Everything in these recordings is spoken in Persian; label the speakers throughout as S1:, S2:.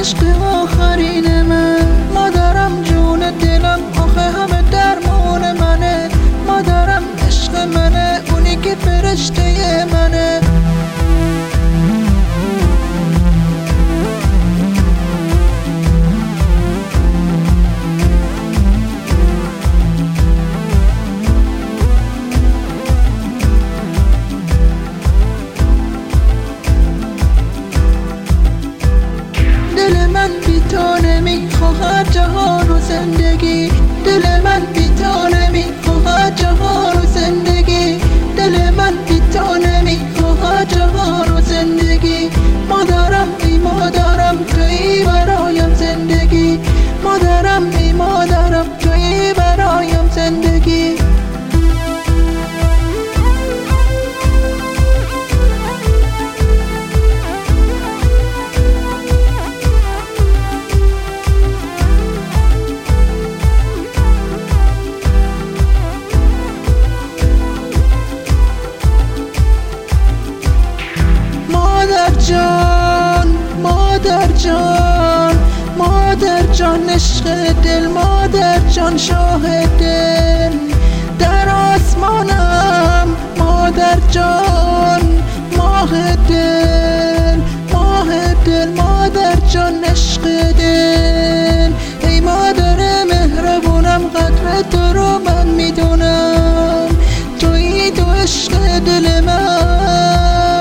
S1: عشق آخرین من، مادرم جون دلم، آخه همه درمون منه. مادرم عشق منه، اونی که فرشته منه. دل من بی تو نمیخواهد جهان و زندگی، دل من بی تو نمیخواهد جهان و زندگی، دل من بی تو نمیخواهد جهان و زندگی. مادرم ای مادرم تویی برایم زندگی، مادرم ای مادرم تویی برایم زندگی. مادر جان، مادر جان، مادر جان عشق دل، مادر جان شاه دل در آسمانم. مادر جان ماه دل، ماه دل، مادر جان عشق دل. ای مادر مهربونم قدر تو رو من میدونم، تویی تو عشق دل من.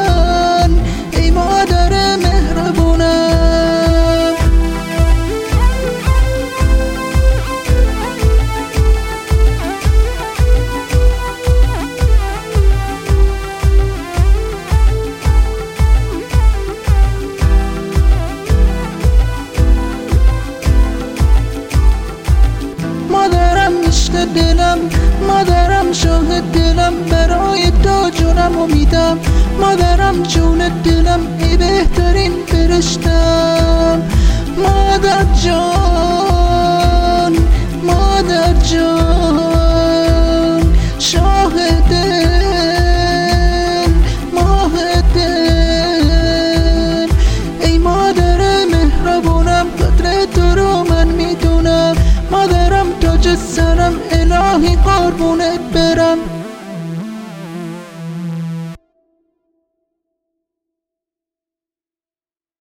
S1: مادرم عشق دلم، مادرم شاه دلم، برای تو جونمو میدم. مادرم جون دلم، ای بهترین فرشتم. مادر جان، مادر جان شاه دل، ماه دل. ای مادر مهربونم قدر تو رو من میدونم. مادرم تاج سرم، الهی قربونت برم.